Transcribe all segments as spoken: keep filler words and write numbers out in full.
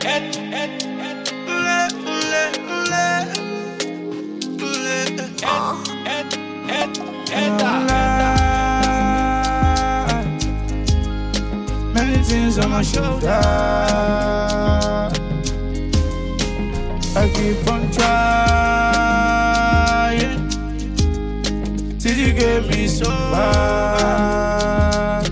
Many things on my shoulder. I keep on trying till you get me so bad.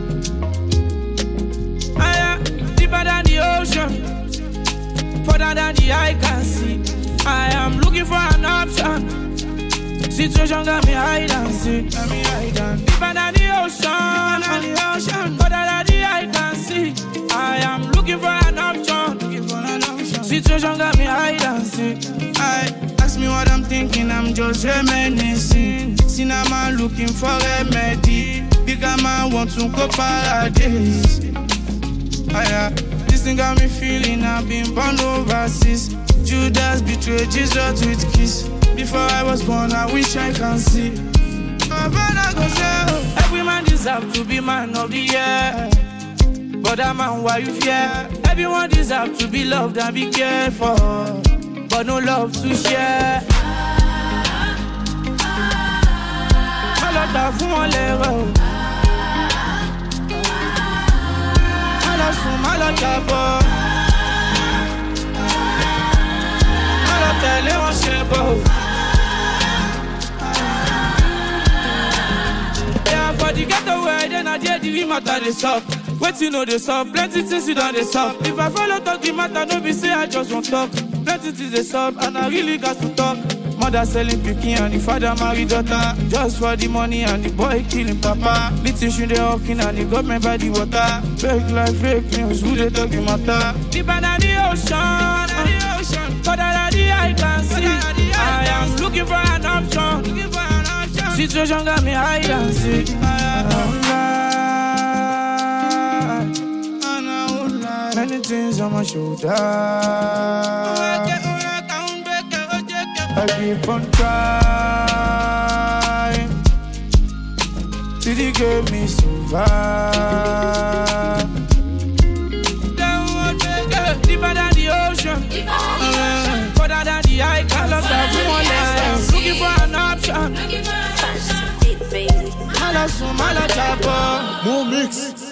I am deeper than the ocean, further than the eye can see. I am looking for an option. Situation got me hide and seek. Got me hide and deeper than the ocean, than the ocean, further than the eye can see. I am looking for an option. Looking for an option. Situation got me hide and seek. I ask me what I'm thinking, I'm just reminiscing. Cinema looking for remedy. Bigger man want to go paradise. I, uh, this thing got me feeling I've been born overseas. Judas betrayed Jesus with kiss. Before I was born, I wish I can see. Every man deserves to be man of the year. But that man, why you fear? Everyone deserves to be loved and be cared for. But no love to share. Malota fún wọn lẹ́rọ̀. Malọ̀sùn malọ̀jà bọ̀. Malọ̀tẹ̀lé wọn ṣe bọ̀. Yeah, for the getaway, then I dare the matter they suck. Wait you know they suck, plenty things you done they suck. If I follow talk the matter, no be say I just won't talk. Plenty things they suck, and I really got to talk. Mother selling picking and the father married daughter. Just for the money and the boy killing papa. Little shoe they hawking and the government by the water. Fake life, fake news, who they talking matter? Deeper than the ocean, further than the eye can see. I am looking for an option. Situation got me hide and seek. Many things on my shoulder. I keep on trying till you get me so far. Deeper than the ocean, further than the eye can look at one less. Looking for an option. More mix.